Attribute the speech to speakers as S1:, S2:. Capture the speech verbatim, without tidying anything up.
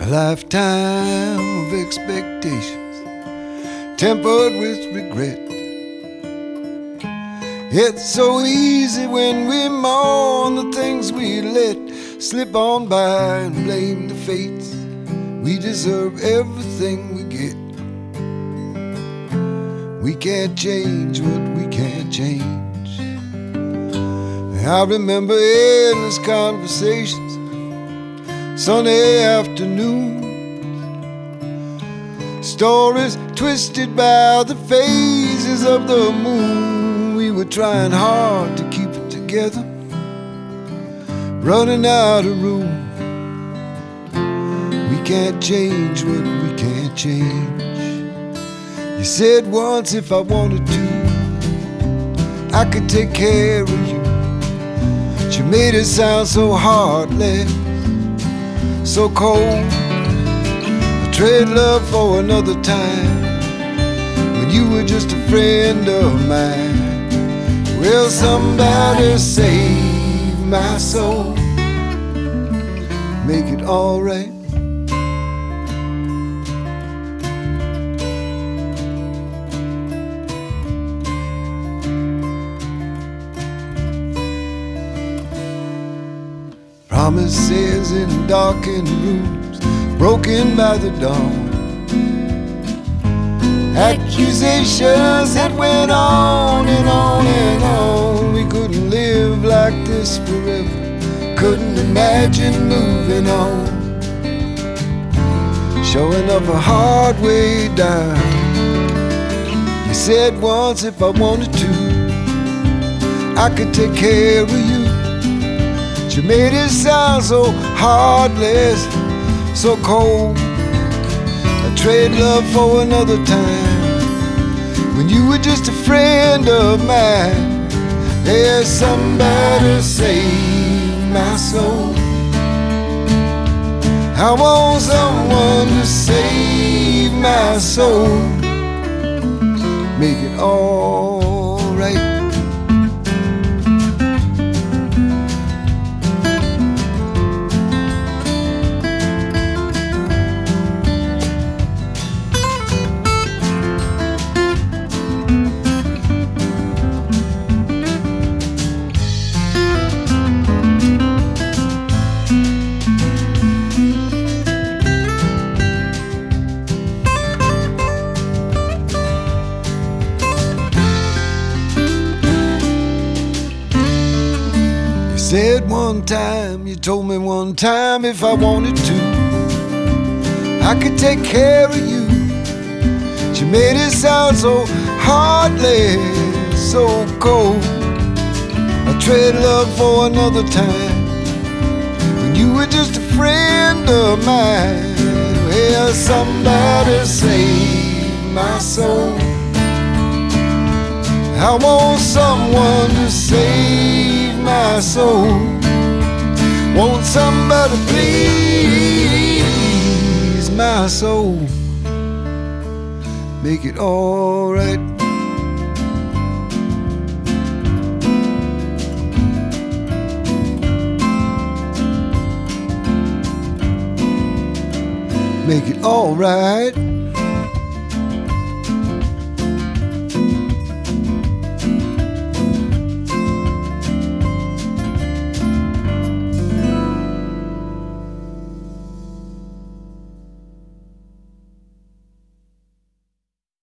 S1: lifetime of expectations tempered with regret. It's so easy when we mourn the things we let slip on by and blame the fates. We deserve everything we get. We can't change what we can't change. I remember endless conversations, sunny afternoons, stories twisted by the phases of the moon. We were trying hard to keep it together, running out of room. We can't change what we can't change. You said once if I wanted to, I could take care of you. But you made it sound so heartless, so cold. I trade love for another time when you were just a friend of mine. Will somebody save my soul? Make it all right. Promises in darkened rooms, broken by the dawn. Accusations that went on and on and on. We couldn't live like this forever, couldn't imagine moving on. Showing up a hard way down. You said once if I wanted to, I could take care of you. But you made it sound so heartless, so cold. I trade love for another time when you were just a friend of mine. There's somebody save my soul. I want someone to save my soul. Make it all right. Said one time, you told me one time if I wanted to, I could take care of you. But you made it sound so heartless, so cold. I trade love for another time when you were just a friend of mine. Well, somebody save my soul. I want someone to save my soul. Won't somebody please my soul? Make it all right. Make it all right.